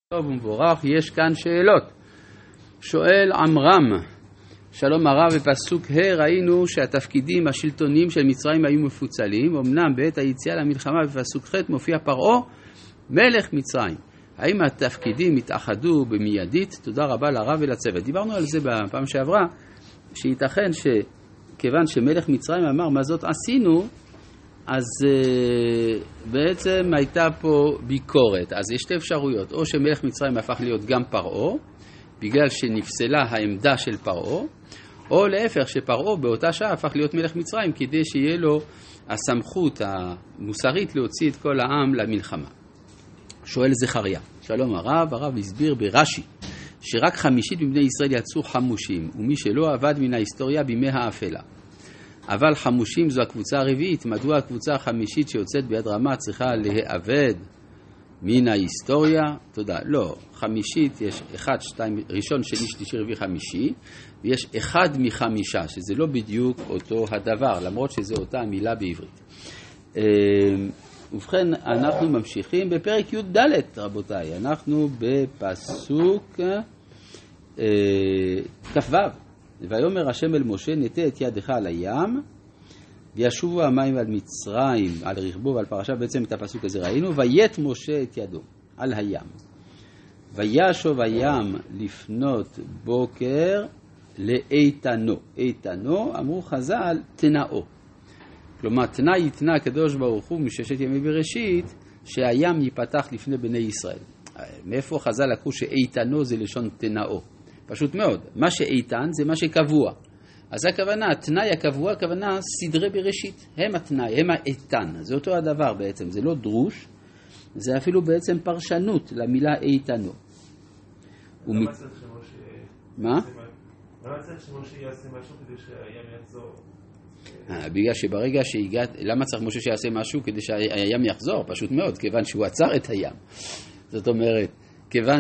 טוב ומבורך. יש כאן שאלות. שואל עמרם, שלום הרב, בפסוק ה' ראינו שהתפקידים השלטוניים של מצרים היו מפוצלים. אמנם בעת היציאה למלחמה בפסוק ח' מופיע פרעה מלך מצרים. האם התפקידים התאחדו במיידית? תודה רבה לרב ולצוות. דיברנו על זה בפעם שעברה, שייתכן שכיוון שמלך מצרים אמר מה זאת עשינו, אז בעצם הייתה פה ביקורת. אז יש שתי אפשרויות, או שמלך מצרים הפך להיות גם פרעה, בגלל שנפסלה העמדה של פרעה, או להפך שפרעה באותה שעה הפך להיות מלך מצרים, כדי שיהיה לו הסמכות המוסרית להוציא את כל העם למלחמה. שואל זכריה, שלום הרב הסביר ברש"י, שרק 50 מבני ישראל יצאו חמושים, ומי שלא עבד מן ההיסטוריה בימי האפלה. אבל חמושים זו הקבוצה הרביעית, מדוע הקבוצה החמישית שיוצאת ביד רמה צריכה להיאבד מן ההיסטוריה? תודה. לא, חמישית יש 1, 2, ראשון, שני, שלישי, רביעי, חמישי, ויש 1 מ5, שזה לא בדיוק אותו הדבר, למרות שזה אותה המילה בעברית. ובכן, אנחנו ממשיכים בפרק י"ד, רבותיי. אנחנו בפסוק כ"ו. ויאמר השם אל משה, נטה את ידך על הים, וישובו המים על מצרים, על רכבו ועל פרשה. בעצם את הפסוק הזה ראינו, ויית משה את ידו על הים. וישוב הים לפנות בוקר לאיתנו. איתנו, אמרו חז"ל, תנאו. כלומר, תנא יתנא הקדוש ברוך הוא מששת ימי בראשית, שהים ייפתח לפני בני ישראל. מאיפה חז"ל לקחו שאיתנו זה לשון תנאו? פשוט מאוד. מה שאיתן זה מה שקבוע. אז הכוונה, התנאי הקבוע, הכוונה סדרי בראשית. הם התנאי, הם האיתן. זה אותו הדבר בעצם, זה לא דרוש, זה אפילו בעצם פרשנות למילה איתנו. למה צריך שמשה... מה? למה צריך שמשה יעשה משהו כדי שהים יחזור? בגלל שברגע שהגעת, למה צריך משה שיעשה משהו כדי שהים יחזור? פשוט מאוד, כיוון שהוא עצר את הים. זאת אומרת, כיוון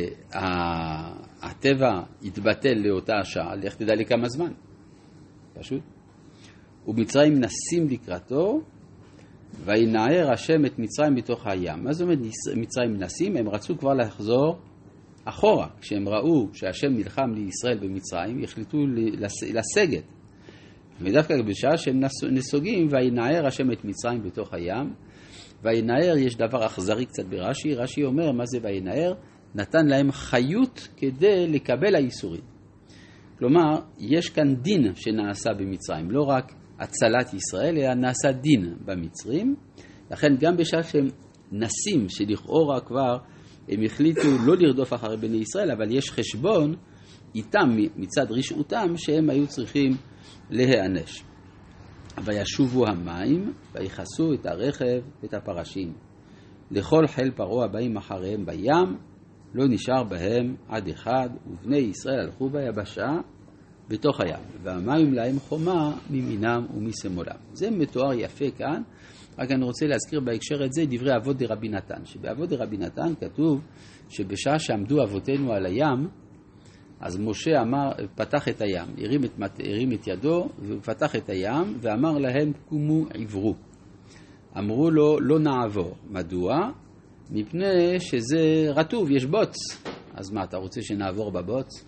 שהטבע יתבטל לאותה השעה, לך תדע לי כמה זמן. פשוט. ומצרים נסים לקראתו, וינער השם את מצרים בתוך הים. מה זאת אומרת מצרים נסים? הם רצו כבר לחזור אחורה. כשהם ראו שהשם נלחם לישראל במצרים, החליטו לסגת. ודווקא בשעה שהם נסוגים, וינער השם את מצרים בתוך הים. וינער, יש דבר אכזרי קצת ברש"י. רש"י אומר, מה זה וינער? נתן להם חיות כדי לקבל האיסורים. כלומר, יש כאן דין שנעשה במצרים, לא רק הצלת ישראל, אלא נעשה דין במצרים. לכן גם בשעה שהם נסים, שלכאורה כבר הם החליטו לא לרדוף אחרי בני ישראל, אבל יש חשבון איתם מצד רשעותם שהם היו צריכים להיענש. וישובו המים, ויחסו את הרכב ואת הפרשים. לכל חיל פרעה הבאים אחריהם בים, לא נשאר בהם עד אחד, ובני ישראל הלכו ביבשה בתוך הים, והמים להם חומה מימינם ומשמאלם. זה מתואר יפה כאן, רק אני רוצה להזכיר בהקשר את זה דברי אבות דרבי נתן, שבאבות דרבי נתן כתוב שבשעה שעמדו אבותינו על הים, אז משה פתח את הים, הרים את ידו ופתח את הים ואמר להם קומו עברו. אמרו לו לא נעבור. מדוע? מפני שזה רטוב, יש בוץ. אז מה, אתה רוצה שנעבור בבוץ?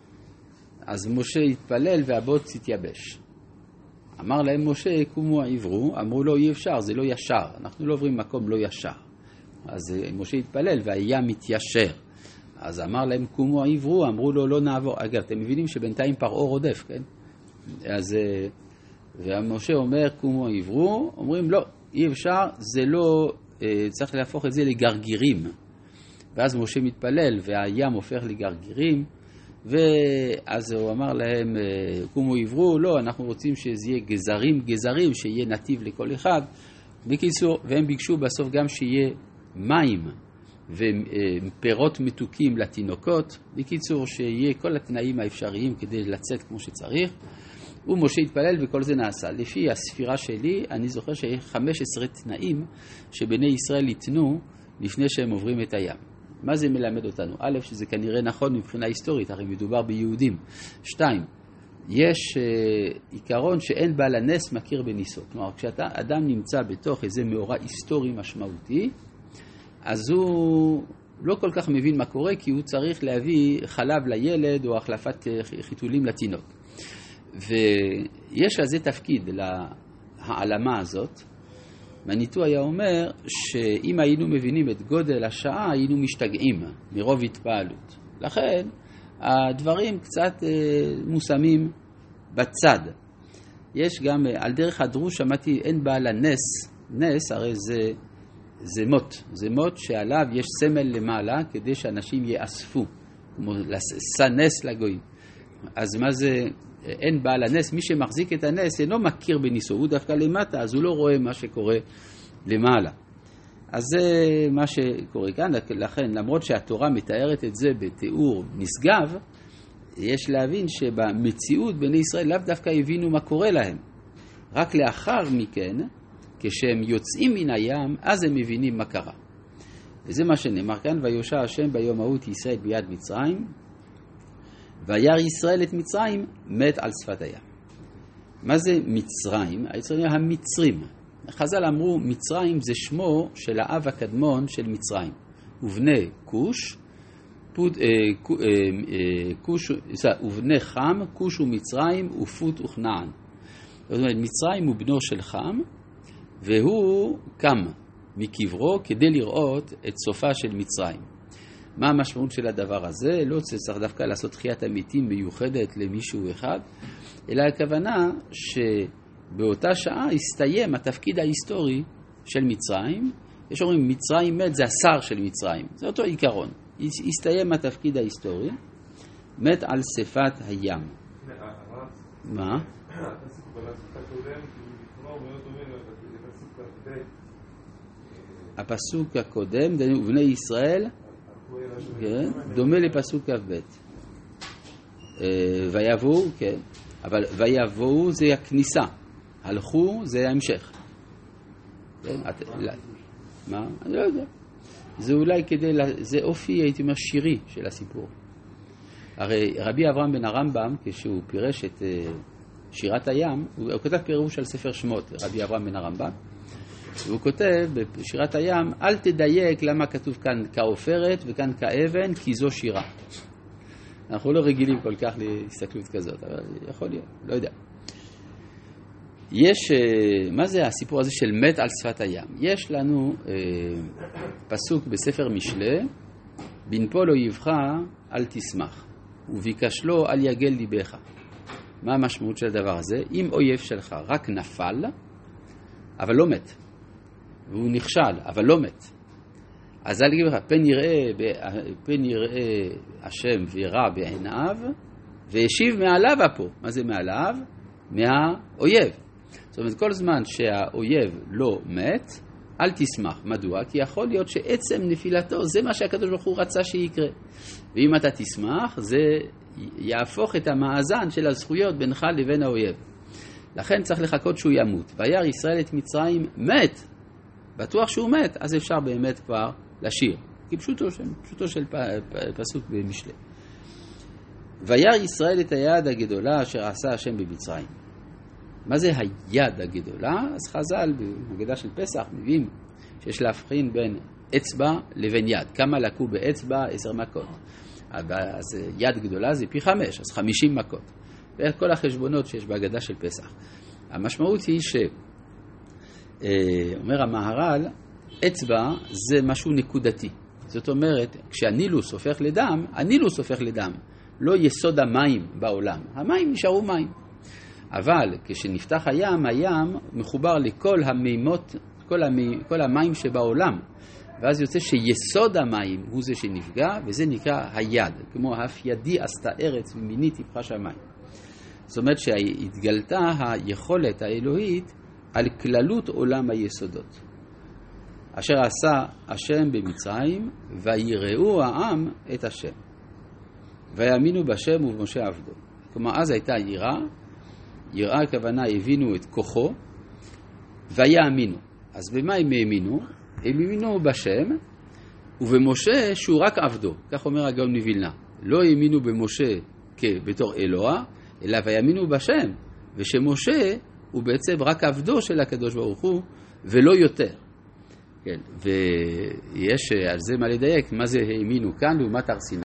אז משה התפלל והבוץ התייבש. אמר להם משה קומו עברו, אמרו לו אי אפשר, זה לא ישר, אנחנו לא עוברים מקום לא ישר. אז משה התפלל והים מתיישר. אז אמר להם קומו עברו, אמרו לו לא נעבור. אגב, אתם מבינים שבינתיים פרעה רודף, כן? אז ומשה אומר קומו עברו, אומרים לא, אי אפשר, זה לא, צריך להפוך את זה לגרגירים. ואז משה מתפלל והים הופך לגרגירים, ואז הוא אמר להם קומו עברו, לא, אנחנו רוצים שזה יהיה גזרים, שיהיה נתיב לכל אחד. בקיצור, והם ביקשו בסוף גם שיהיה מים ופירות מתוקים לתינוקות. בקיצור, שיהיה כל התנאים האפשריים כדי לצאת כמו שצריך. ומשה התפלל וכל זה נעשה. לפי הספירה שלי, אני זוכר שיש 15 תנאים שבני ישראל יתנו לפני שהם עוברים את הים. מה זה מלמד אותנו? א', שזה כנראה נכון מבחינה היסטורית, הרי מדובר ביהודים. 2, יש עיקרון שאין בעל הנס מכיר בניסו. כלומר, כשאתה אדם נמצא בתוך איזה מאורע היסטורי משמעותי, אז הוא לא כל כך מבין מה קורה, כי הוא צריך להביא חלב לילד או החלפת חיתולים לתינוק. ויש לזה תפקיד, להעלמה הזאת. מניטו היה אומר שאם היינו מבינים את גודל השעה, היינו משתגעים מרוב התפעלות. לכן הדברים קצת מושמים בצד. יש גם, על דרך הדרוש שמעתי, אין בעל הנס, נס הרי זה מות, זה מות שעליו יש סמל למעלה כדי שאנשים יאספו, כמו נס לגויים. אז מה זה, אין בעל הנס, מי שמחזיק את הנס אינו מכיר בניסו, הוא דווקא למטה, אז הוא לא רואה מה שקורה למעלה. אז זה מה שקורה כאן, לכן למרות שהתורה מתארת את זה בתיאור נשגב, יש להבין שבמציאות בני ישראל לאו דווקא הבינו מה קורה להם. רק לאחר מכן, כשהם יוצאים מן הים, אז הם מבינים מה קרה. וזה מה שנאמר כאן, ויושע השם ביום ההוא את ישראל ביד מצרים, וירא ישראל את מצרים, מת על שפת הים. מה זה מצרים? המצרים. חז"ל אמרו, מצרים זה שמו של האב הקדמון של מצרים. ובני כוש, ובני חם, כוש ומצרים, ופוט וכנען. זאת אומרת, מצרים הוא בנו של חם, והוא קם מקברו כדי לראות את סופה של מצרים. מה המשמעות של הדבר הזה? לא צריך דווקא לעשות תחיית המתים מיוחדת למישהו אחד, אלא הכוונה שבאותה שעה הסתיים התפקיד ההיסטורי של מצרים. יש אומרים, מצרים מת, זה השר של מצרים. זה אותו עיקרון. הסתיים התפקיד ההיסטורי, מת על שפת הים. מה? הפסוק הקודם, ובני ישראל, דומה לפסוק כ"ב. ויבואו, כן, אבל ויבואו זה הכניסה, הלכו זה ההמשך. מה? אני לא יודע. זה אולי כדי, זה אופי, הייתי אומר, שירי של הסיפור. הרי רבי אברהם בן הרמב"ם, כשהוא פירש את שירת הים, הוא כותב פירוש על ספר שמות, רבי אברהם בן הרמב"ם, והוא כותב בשירת הים, אל תדייק למה כתוב כאן כעופרת וכאן כאבן, כי זו שירה. אנחנו לא רגילים כל כך להסתכלות כזאת, אבל יכול להיות, לא יודע. יש, מה זה הסיפור הזה של מת על שפת הים? יש לנו פסוק בספר משלי, בנפול אויבך אל תשמח, וביקש לו אל יגל ליבך. מה המשמעות של הדבר הזה? אם אויב שלך רק נפל, אבל לא מת, והוא נכשל, אבל לא מת, אז אל יגיד לך, פן יראה השם וירא בעיניו, וישיב מעליו פה. מה זה מעליו? מהאויב. זאת אומרת, כל זמן שהאויב לא מת, אל תשמח. מדוע? כי יכול להיות שעצם נפילתו, זה מה שהקדוש ברוך הוא רצה שיקרה. ואם אתה תשמח, זה יהפוך את המאזן של הזכויות בינך לבין האויב. לכן צריך לחכות שהוא ימות. וירא ישראל את מצרים, מת. בטוח שהוא מת, אז אפשר באמת כבר לשיר. כי פשוטו של פסוק במשלי. וירא ישראל את היד הגדולה אשר עשה השם במצרים. מה זה היד הגדולה? אז חז"ל בהגדה של פסח מביאים שיש להבחין בין אצבע לבין יד. כמה לקו באצבע? 10 מכות. אז יד גדולה זה פי 5, אז 50 מכות. וכל החשבונות שיש בהגדה של פסח. המשמעות היא אומר המהר"ל, אצבע זה משהו נקודתי. זאת אומרת, כשהנילוס הופך לדם, הנילוס הופך לדם. לא יסוד המים בעולם. המים נשארו מים. אבל כשנפתח הים, הים מחובר לכל המימות, כל המים שבעולם. ואז יוצא שיסוד המים הוא זה שנפגע, וזה נקרא היד. כמו אף ידי עשתה ארץ ומיני תפחה שמיים. זאת אומרת שהתגלתה היכולת האלוהית על כללות עולם היסודות. אשר עשה השם במצרים, ויראו העם את השם. ויאמינו בשם ובמשה עבדו. כלומר, אז הייתה יראה הכוונה, הבינו את כוחו, ויאמינו. אז במה הם האמינו? הם האמינו בשם, ובמשה שהוא רק עבדו. כך אומר הגאון מווילנה. לא האמינו במשה בתור אלוה, אלא ויאמינו בשם, ושמשה הוא בעצם רק עבדו של הקדוש ברוך הוא, ולא יותר. כן, ויש על זה מה לדייק, מה זה האמינו כאן לעומת הר סיני.